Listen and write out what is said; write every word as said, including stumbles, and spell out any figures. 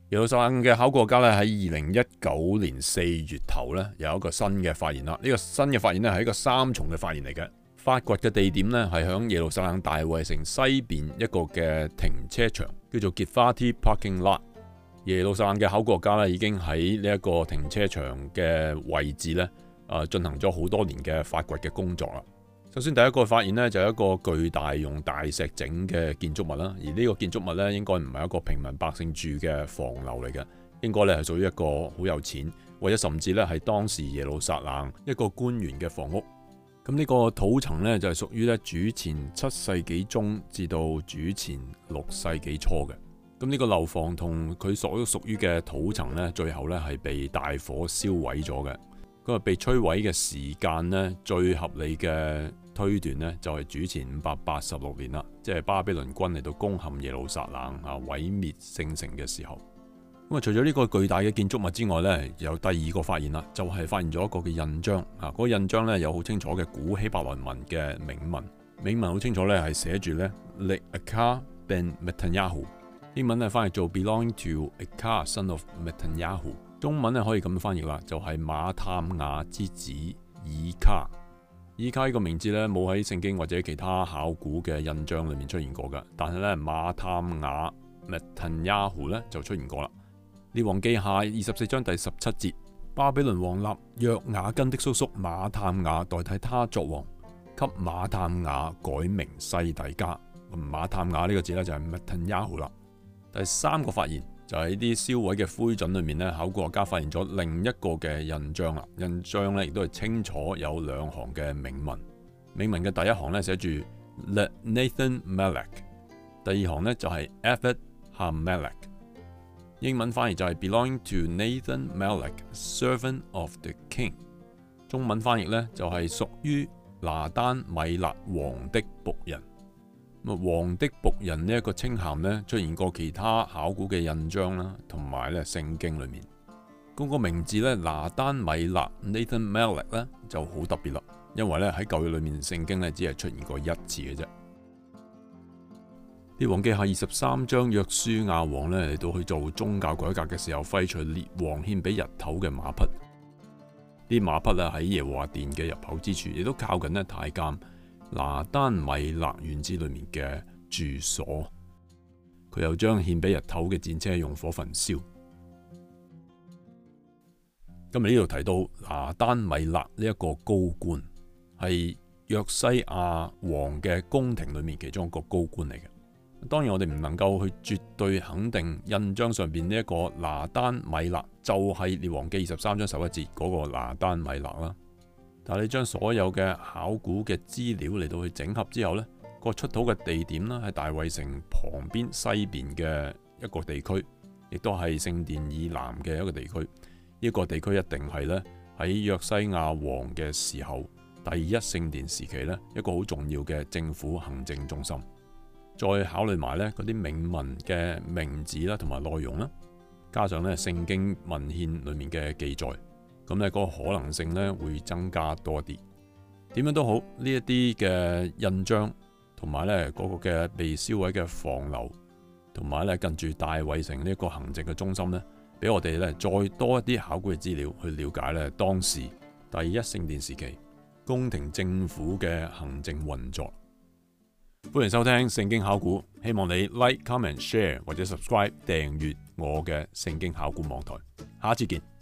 耶路撒冷嘅考古學家咧喺二零一九年四月頭咧有一個新嘅發現啦。呢個新嘅發現咧係一個三重嘅發現嚟嘅。發掘嘅地點咧係響耶路撒冷大衛城西邊一個嘅停車場，叫做 Givati Parking Lot。耶路撒冷嘅考古學家咧已經喺呢一個停車場嘅位置咧啊進行咗好多年嘅發掘嘅工作啦。首先第一個發現呢，就係一個巨大用大石整嘅建築物啦，而呢個建築物呢，應該唔係一個平民百姓住嘅房樓嚟嘅，應該咧係屬於一個好有錢或者甚至咧係當時耶路撒冷一個官員嘅房屋。咁呢個土層呢，就係屬於咧主前七世紀中至到主前六世紀初嘅。咁呢個樓房同佢所屬於嘅土層呢，最後呢係被大火燒毀咗嘅。咁啊被摧毀嘅時間呢，最合理嘅推斷呢，就係主前五百八十六年啦，即係巴比倫軍嚟到攻陷耶路撒冷啊，毀滅聖城嘅時候。咁啊，除咗呢個巨大嘅建築物之外呢，有第二個發現啦，就係、是、發現咗一個嘅印章啊。嗰、那個印章呢，有好清楚嘅古希伯來文嘅銘文，銘文好清楚呢係寫住呢 Le'akar ben Metanyahu， 英文呢翻譯做 Belonging to Akar son of Metanyahu。中文咧可以咁翻譯啦，就係、是、馬探雅之子以卡。以卡呢個名字咧冇喺聖經或者其他考古嘅印章裏面出現過噶，但係咧馬探雅 Netanyahu 咧就出現過啦。列王記下二十四章第十七節，巴比倫王立約雅斤的叔叔馬探雅代替他作王，給馬探雅改名西底家。馬探雅呢個字咧就係 Netanyahu 啦。第三個發現。就喺啲燒毀嘅灰燼裏面咧，考古學家發現咗另一個嘅印章啦。印章咧亦都係清楚有兩行嘅銘文。銘文嘅第一行咧寫住 Let Nathan Melech， 第二行咧就係 Eved HaMelech。英文翻譯就係 Belonging to Nathan Melech, servant of the king。中文翻譯咧就係屬於拿單米勒王的僕人。王的僕人呢一個稱銜呢，出現過其他考古嘅印章啦，同埋咧聖經裏面嗰個名字咧拿單米勒 Nathan Melech 咧就好特別啦，因為咧喺舊約裏面聖經咧只係出現過一次嘅啫。列王記下二十三章，約書亞王咧嚟到去做宗教改革嘅時候，廢除列王獻俾日頭嘅馬匹。啲馬匹啊喺耶和華殿嘅入口之處，亦都靠近咧太監拿單米勒院子裏面嘅住所，佢又將獻俾日頭嘅戰車用火焚燒。今日呢度提到拿單米勒呢一個高官，係約西亞王嘅宮廷裏面其中一個高官嚟嘅。當然我哋唔能夠去絕對肯定印章上邊呢一個拿單米勒就係列王記二十三章十一節嗰個拿單米勒啦。但係你將所有嘅考古嘅資料嚟到去整合之後，呢個出土嘅地點啦，喺大衛城旁邊西邊嘅一個地區，亦都係聖殿以南嘅一個地區。呢、這個地區一定係呢喺約西亞王嘅時候，第一聖殿時期呢一個好重要嘅政府行政中心。再考慮埋呢嗰啲銘文嘅名字啦，同埋內容啦，加上呢聖經文獻裏面嘅記載。咁呢個可能性呢會增加多啲。點樣都好，呢一啲嘅印章同埋呢嗰個嘅被燒毀嘅房樓，同埋呢近住大衛城呢一個行政嘅中心呢，俾我哋呢再多一啲考古嘅資料去了解呢當時第一聖殿時期宮廷政府嘅行政運作。歡迎收聽聖經考古，希望你 like、comment、share 或者 subscribe 訂閱我嘅聖經考古網台。下一次見。